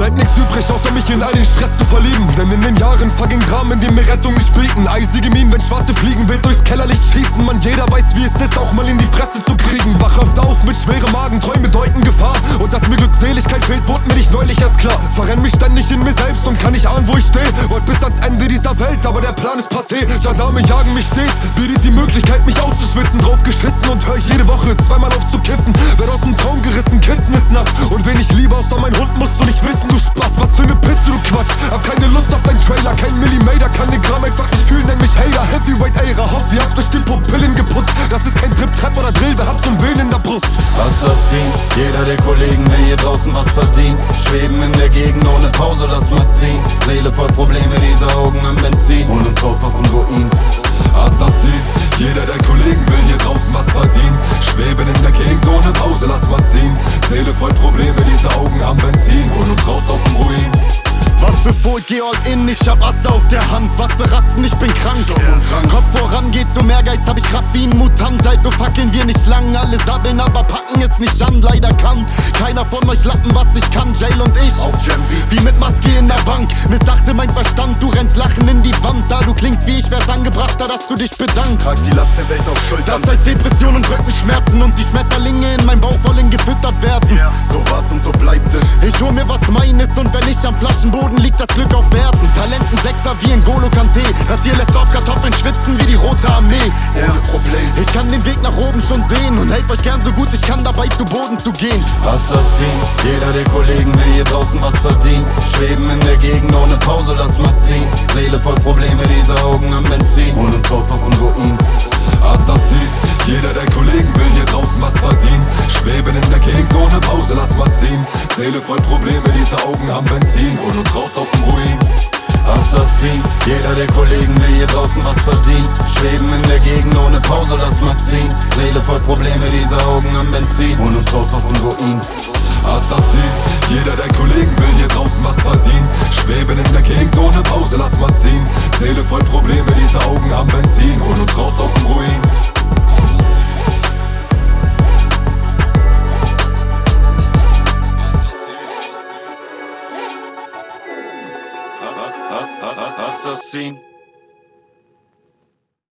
bleibt nichts übrig, außer mich in all den Stress zu verlieben. Denn in den Jahren verging Dramen, die mir Rettung nicht bieten. Eisige Minen, wenn schwarze Fliegen wild durchs Kellerlicht schießen. Man, jeder weiß, wie es ist, auch mal in die Fresse zu kriegen. Wach oft auf mit schwerem Magen, Träume bedeuten Gefahr. Und dass mir Glückseligkeit fehlt, wurde mir nicht neulich erst klar. Verrenn mich ständig in mir selbst und kann nicht ahnen, wo ich stehe. Wollt bis ans Ende dieser Welt, aber der Plan ist passé. Gendarme jagen mich stets, bietet die Möglichkeit, mich auszuschwitzen. Drauf geschissen und hör ich jede Woche zweimal auf zu kiffen. Werd aus dem Traum gerissen, Kissen ist nass. Und wenig Liebe, außer mein Hund musst du nicht wissen, du Spaß. Was für ne Pisse, du Quatsch. Hab keine Lust auf deinen Trailer, kein Millimeter. Kann den Gramm einfach nicht fühlen, nenn mich Hater. Heavyweight-Ära, hoff, ihr habt euch die Pupillen geputzt. Das ist kein Trip, Trap oder Drill, wer hat so'n Willen in der Brust? Assassin, jeder der Kollegen will hier draußen was verdienen. Schweben in der Gegend ohne Pause, lass mal ziehen. Seele voll Probleme, diese Augen am Benzin. Holen uns raus aus dem Ruin. Assassin, jeder der Kollegen will hier draußen was verdienen. Schweben in der Gegend ohne Pause, lass mal ziehen. Seele voll Probleme, diese Augen am Benzin. Holen uns raus aus dem Ruin. Was für Fohl, geh all in, ich hab Asse auf der Hand. Was für Rasten, ich bin krank. Kopf voran, geht zum Ehrgeiz, hab ich Kraft wie ein Mutant. Also fackeln wir nicht lang, alle sabbeln, aber packen es nicht an. Leider kann keiner von euch lappen, was ich kann. Jail und ich, auf Jambi, wie mit Maske in der Bank. Missachte mein Verstand, du rennst lachen in die Wand. Da du klingst wie ich, wär's angebrachter, dass du dich bedankst. trag die Last der Welt auf Schultern. Das heißt Depression und Rückenschmerzen und die Schmetterlinge in meinem Bauch wollen gefüttert werden. Yeah, so war's und so bleibt es. Ich hol mir was meines und wenn ich am Flaschenboden liegt das Glück auf Werten. Talenten Sechser wie in Golo Kanté. Das hier lässt auf Kartoffeln schwitzen wie die Rote Armee. Ohne Problem. Ich kann den Weg nach oben schon sehen und helf euch gern so gut ich kann dabei zu Boden zu gehen. Assassin, jeder der Kollegen will hier draußen was verdienen. Schweben in der Gegend ohne Pause, lass mal ziehen. Seele voll Probleme, diese Augen am Benzin. Holen uns raus aus dem Ruin. Assassin, jeder der Kollegen will hier draußen was verdienen. Schweben in der Gegend ohne Pause, lass mal ziehen. Seele voll Probleme, diese Augen am Benzin. Holen uns raus aus dem Ruin. Assassin, jeder der Kollegen will hier draußen was verdienen. Schweben in der Gegend ohne Pause, lass mal ziehen. Seele voll Probleme, diese Augen am Benzin. Holen uns raus aus dem Ruin. Assassin, jeder der Kollegen will hier draußen was verdienen. Schweben in der Gegend ohne Pause, lass mal ziehen. Seele voll Probleme, diese Augen am Benzin. Holen uns raus aus dem Ruin.